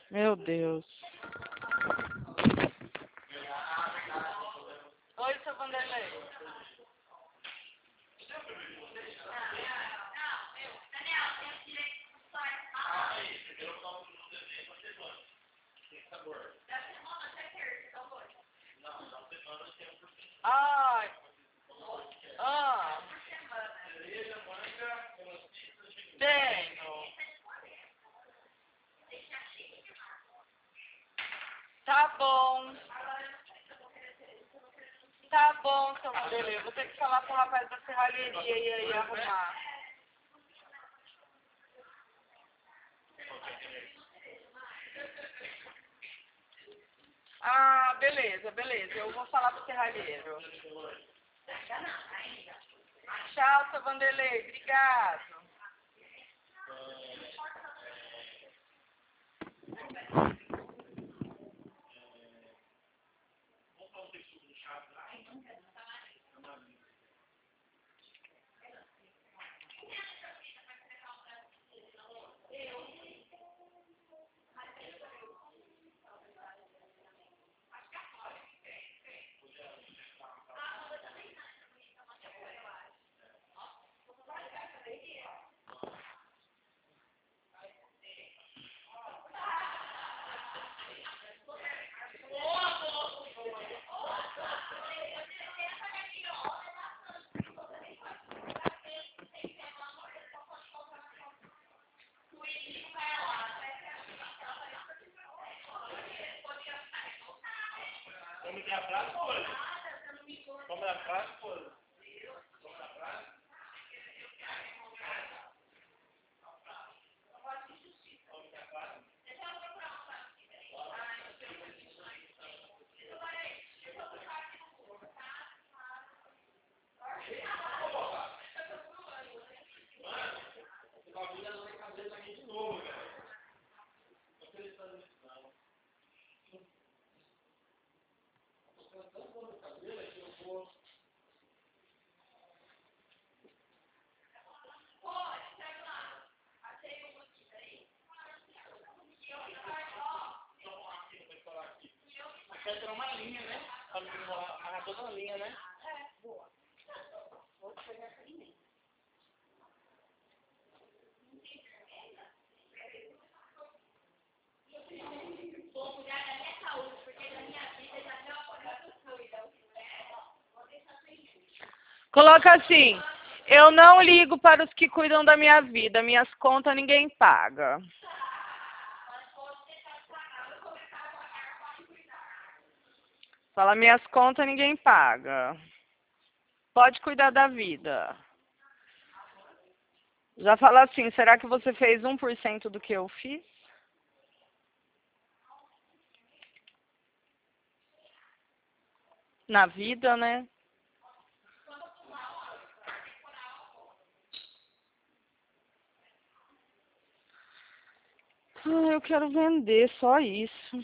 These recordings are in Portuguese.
Meu Deus. Oi, seu Vanderlei. Ai. Ah. Tenho. Tá bom. Tá bom, seu Vanderlei. Vou ter que falar com o rapaz da serralheria e aí arrumar. Ah, beleza, beleza. Eu vou falar pro serralheiro. Tchau, seu Vanderlei. Obrigado. Vamos dar prazo, olha. Vamos dar prazo, olha. Quer tirar uma linha, né? Pra não amarrar toda uma linha, né? Boa. Vou pegar essa linha. Vou cuidar da minha saúde, porque na minha vida já deu uma coisa doida. Coloca assim. Eu não ligo para os que cuidam da minha vida. Minhas contas ninguém paga. Fala, minhas contas ninguém paga. Pode cuidar da vida. Já fala assim, será que você fez 1% do que eu fiz? Na vida, né? Ah, eu quero vender, só isso.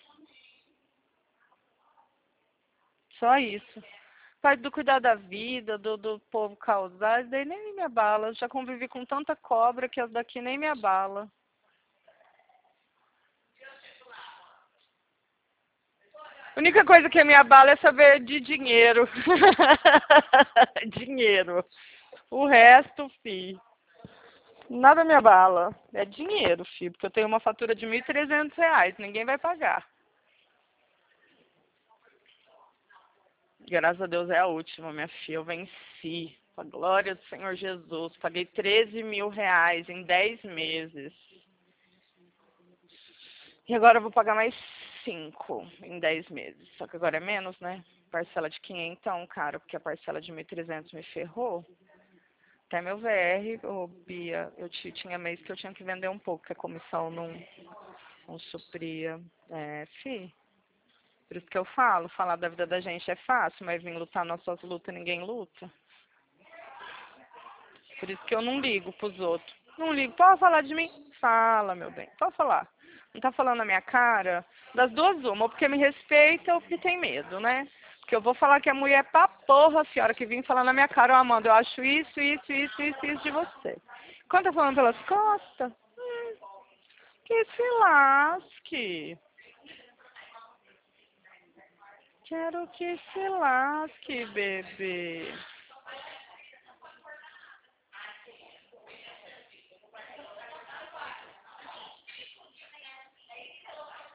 Só isso. Parte do cuidar da vida, do povo causar, isso daí nem me abala. Eu já convivi com tanta cobra que as daqui nem me abala. A única coisa que me abala é saber de dinheiro. Dinheiro. O resto, fi. Nada me abala. É dinheiro, fi. Porque eu tenho uma fatura de R$ 1.300. Ninguém vai pagar. Graças a Deus é a última, minha filha. Eu venci. Com a glória do Senhor Jesus. Paguei R$ 13.000 em 10 meses. E agora eu vou pagar mais 5 em 10 meses. Só que agora é menos, né? Parcela de 500, cara, porque a parcela de 1.300 me ferrou. Até meu VR, ô Bia, tinha mês que eu tinha que vender um pouco, que a comissão não supria. É, fi. Por isso que eu falo, falar da vida da gente é fácil, mas vir lutar nossas lutas, ninguém luta. Por isso que eu não ligo pros outros. Não ligo. Pode falar de mim? Fala, meu bem. Pode falar. Não tá falando na minha cara? Das duas, uma. Ou porque me respeita ou porque tem medo, né? Porque eu vou falar que a mulher é pra porra, senhora, que vem falar na minha cara, ó, Amanda, eu acho isso de você. Quando tá falando pelas costas, Que se lasque. Quero que se lasque, bebê.